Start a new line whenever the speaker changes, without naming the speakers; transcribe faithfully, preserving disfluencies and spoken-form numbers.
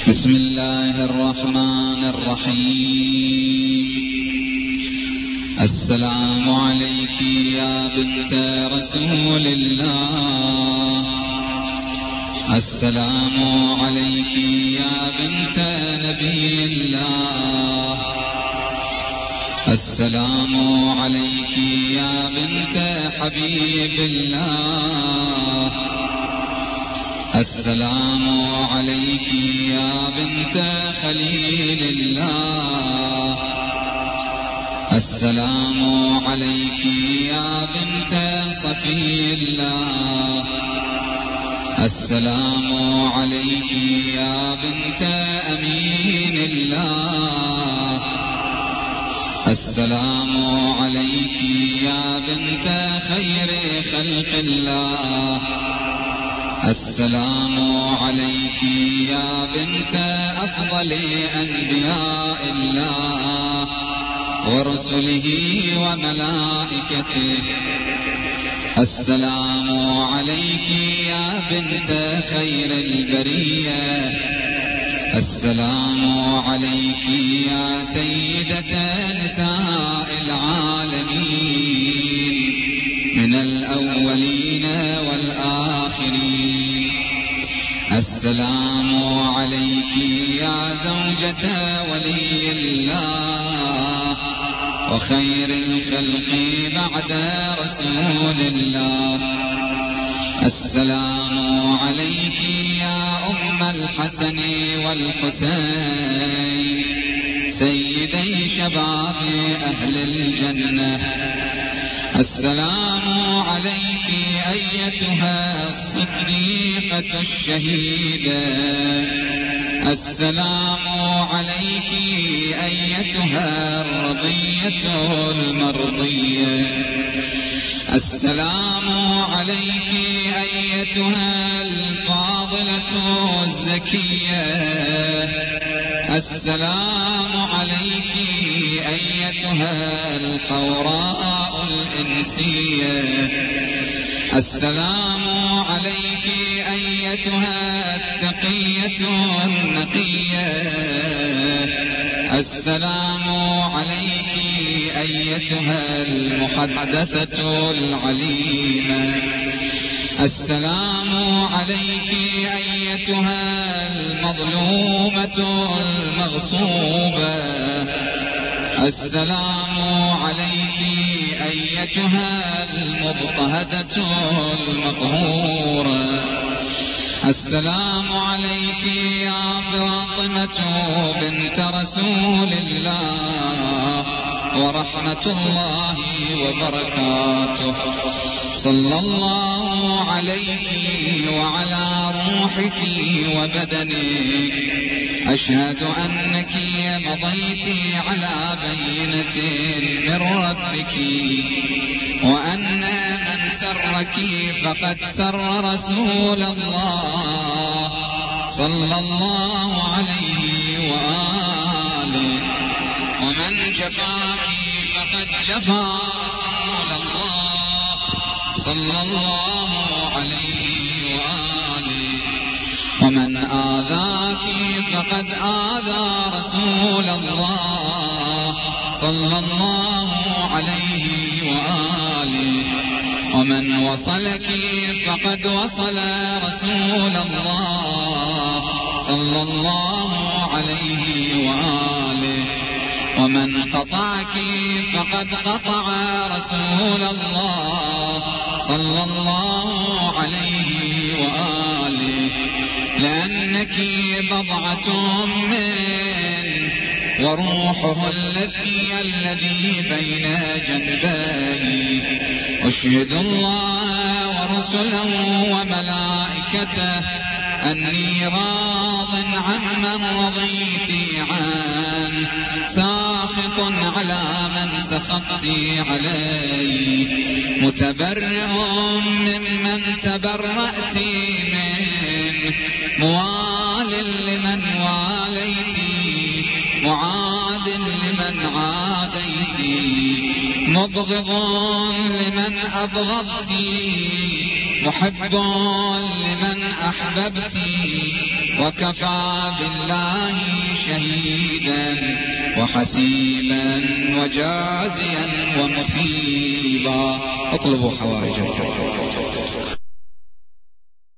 بسم الله الرحمن الرحيم. السلام عليك يا بنت رسول الله، السلام عليك يا بنت نبي الله، السلام عليك يا بنت حبيب الله، السلام عليك يا بنت خليل الله، السلام عليك يا بنت صفي الله، السلام عليك يا بنت أمين الله، السلام عليك يا بنت خير خلق الله، السلام عليك يا بنت أفضل أنبياء الله ورسله وملائكته، السلام عليك يا بنت خير البرية، السلام عليك يا سيدة نساء العالمين من الأولين والآخرين، السلام عليك يا زوجة ولي الله وخير الخلق بعد رسول الله، السلام عليك يا أم الحسن والحسين سيدي شباب أهل الجنة، السلام عليك أيتها الصديقة الشهيدة، السلام عليك أيتها الرضية المرضية، السلام عليك أيتها الفاضلة الزكية، السلام عليك أيتها الحوراء الإنسية، السلام عليك أيتها التقية النقية، السلام عليك أيتها المحدثة العليمة، السلام عليك أيتها المظلومة المغصوبة، السلام عليك أيتها المضطهدة المقهورة، السلام عليك يا فاطمة بنت رسول الله ورحمة الله وبركاته، صلى الله عليك وعلى روحك وبدنك، أشهد أنك مضيت على بينة من ربك، وأن من سرك فقد سر رسول الله صلى الله عليه وآله، ومن جفاك فقد جفا رسول الله صلى الله عليه وآله، ومن آذاك فقد آذى رسول الله صلى الله عليه وآله، ومن وصلك فقد وصل رسول الله صلى الله عليه وآله، ومن قطعك فقد قطع رسول الله صلى الله عليه وآله، لأنك بضعة منه وروحه الذي الذي بين جنبيه، أشهد الله ورسله وملائكته أني راض عمن رضيت عنه، ساخط على من سخطت عليه، متبرئ ممن تبرأت منه، موال لمن واليت، معاد لمن عاديت، مبغض لمن أبغضت، محب لمن أحببت وكفى بالله شهيدا وحسيبا وجازيا ومصيبا. اطلبوا حوائجكم.